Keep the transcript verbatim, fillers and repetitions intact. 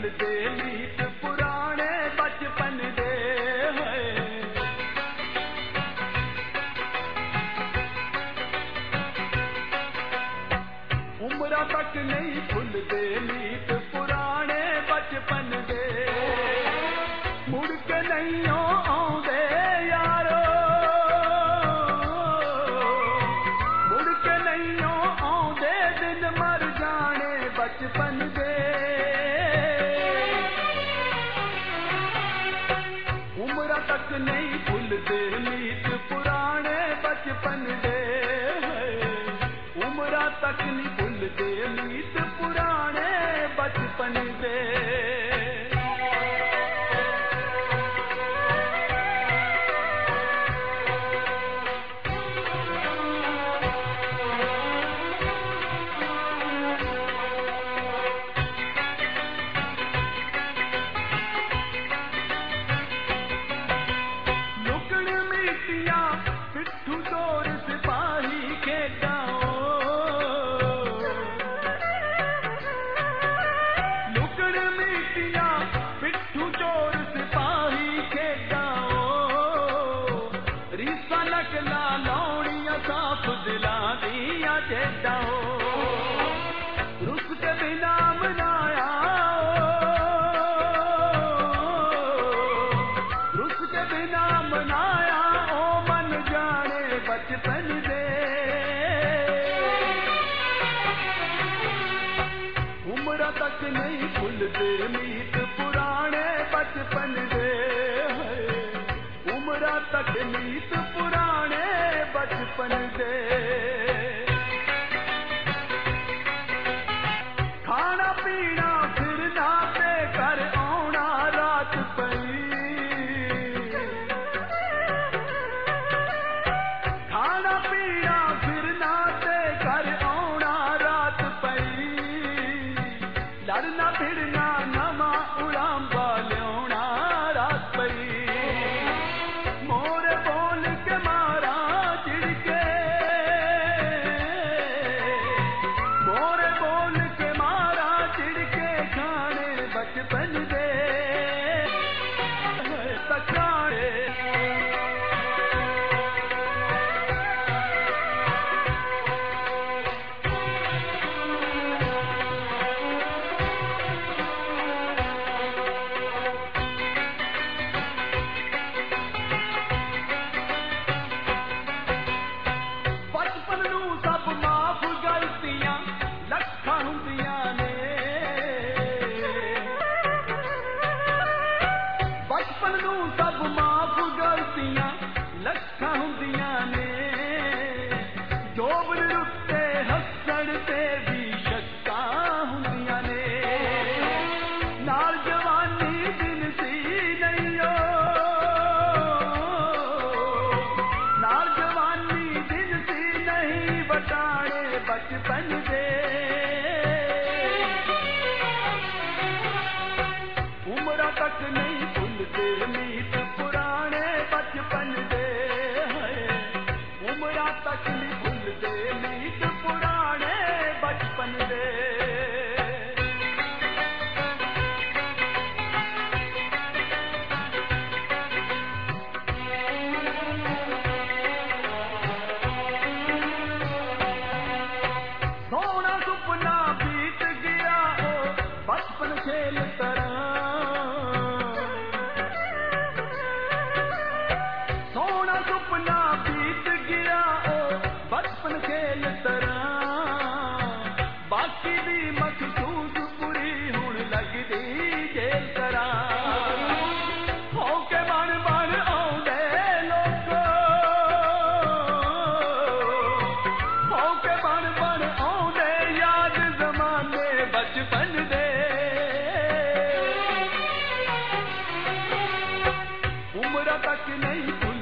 भुलदे मीत पुराने बचपन दे उम्र तक नहीं भुलदे मीत पुराने बचपन दे मुड़ के नहीं आउंदे यारो मुड़ के नहीं आउंदे दिन मर जाने बचपन दे उम्र तक नहीं भुलदे मीत पुराने बचपन दे उम्र तक नहीं भुलदे मीत पुराने बचपन दे पिट्ठू चोर सिपाही के लुकड़ मीटिया पिट्ठू चोर सिपाही के रीसा नकला लौड़िया साफ दिला दिया चेडाओ रुस के बिना मनाया रुस के बिना मनाया बचपन दे उम्र तक नहीं भुलदे मीत पुराने बचपन दे उम्र तक मीत पुराने बचपन दे खाना पीना फिरना ते घर आउना रात पई खाना पीना फिरना ते घर आउना रात पई लड़ना भिड़ना नवा उड़ांबा लियाउना रात पई मोर बोल के मारा चिड़के मोर बोल के मारा चिड़के खाने बचपन दे तकाने बचपन नू सब माफ गलतियां लखा हुंदियां ने जोबन रुते हसण ते भी शक्का हुंदियां ने नाल जवानी दिन सी नहीं ओ नाल जवानी दिन सी नहीं बटाने बचपन दे उम्र तक नहीं भुलदे मीत पुराने बचपन दे उम्र तक नहीं भुलदे मीत पुराने बचपन दे सोना सुपना बीत गया ओ बचपन खेल तरह सुपना बीत गया ओ बचपन खेल तरह बाकी दी मखसूस पूरी हुण लगदी जेल तरह हो के बन बन आउंदे लोक हो के बन बन आउंदे याद जमाने बचपन दे उम्र तक नहीं